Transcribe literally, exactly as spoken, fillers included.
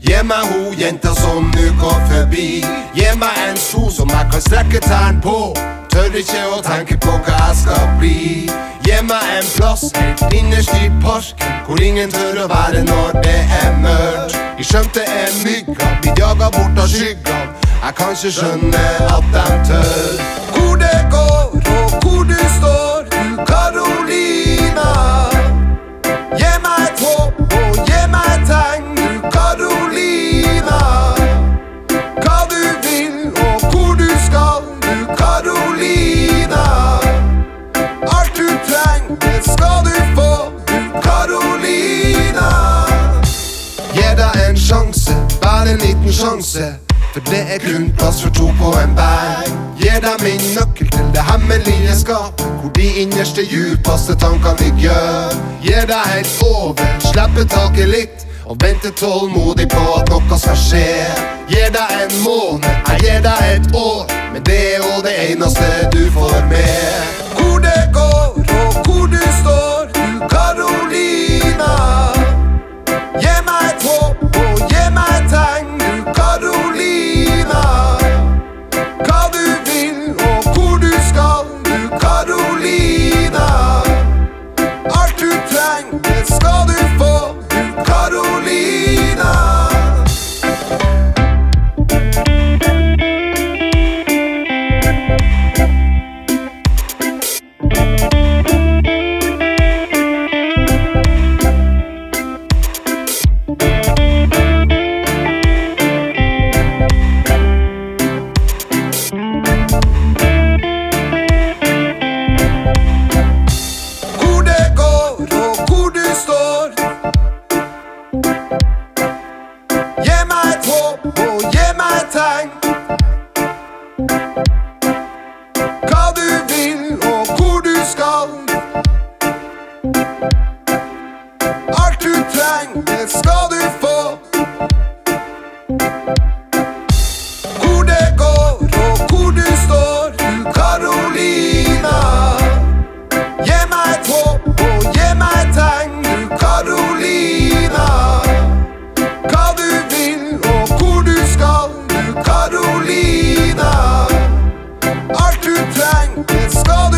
Gi meg ho jenta som nu går forbi. Gi meg en sko som jeg kan strekke tærn på. Tør ikke å tenke på hva jeg skal bli. Gi meg en plass helt innerst i parken, hvor ingen tør å være når det er mørkt. Jeg skjønte en mygga blir jaga bort av skyggene. Jeg kan ikke skjønne at de tør. Hvor det går og hvor du står, du Karolina. Gi meg et håp og gi meg et tegn, du Karolina. Hva du vil og hvor du skal, du Karolina. Alt du trenger, det skal du få, du Karolina. Gi deg en sjanse, bare en liten sjanse, for det er kun plass for to på en bag. Gir deg min nøkkel til det hemmelige skapet, hvor de innerste djupeste tankene ligger. Gir deg helt over, slipper taket litt, og venter tålmodig på at noe skal skje. Gir deg en måned, jeg gir deg et år, men det er jo det eneste du får med. Hvor det går og hvor du står, du Karolina. Gi meg et håp og gi meg et tegn, du Karolina. Hva du vil og hvor du skal, du Karolina. Alt du trenger, det skal du få, du Karolina. Hva du vil og hvor du skal, alt du trenger, det skal du få. Hvor det går og hvor du står, du Karolina. Gi meg et håp og gi meg et tegn, du Karolina. Hva du vil og hvor du skal, du Karolina. Alt du trenger, det skal